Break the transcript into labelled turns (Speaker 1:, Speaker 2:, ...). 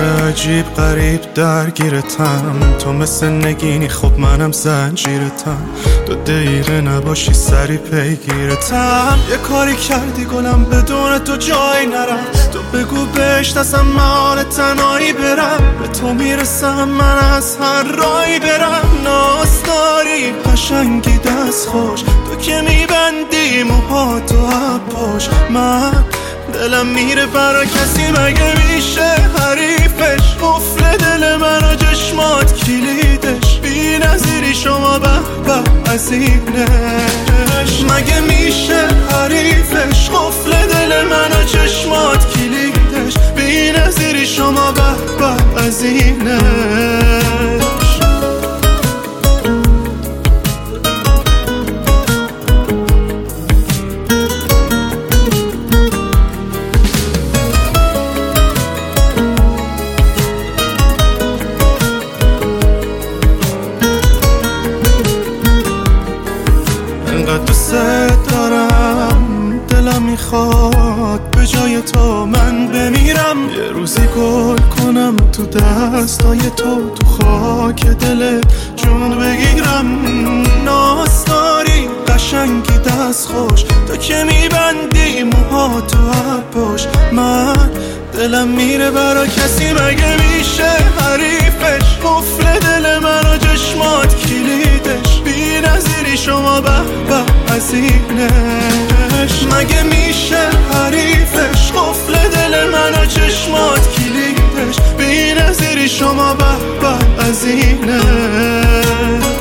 Speaker 1: عجیب غریب درگیرتم، تو مثل نگینی خب منم زنجیرتم، تو دقیقه نباشی سری پیگیرتم. یه کاری کردی گلم بدون تو جای نرم، تو بگو بهش دستم مال تنهایی برم، به تو میرسم من از هر رایی برم. ناز داری قشنگی دست خوش، تو که میبندی موهاتو عباش، من دلم میره برا کسی مگه میشه حریفش، قفل دل من و چشمات کلیدش، بی نظیری شما به به عظیمش، مگه میشه حریفش، قفل دل من و چشمات کلیدش، بی نظیری شما به به عظیمش. دوست دارم، دلم میخواد به جای تو من بمیرم، یه روزی گل کنم تو دستای تو خاک دلت جون بگیرم. ناز داری قشنگی دست خوش، تو که میبندی موهاتو عباش، من دلم میره برا کسی مگه میشه حریفش، قفل دل من و چشمات کلیدش، بی نظیری شما به به عظیمش، مگه میشه حریفش، قفل دل من و چشمات کلیدش، بی نظیری شما به به عظیمش.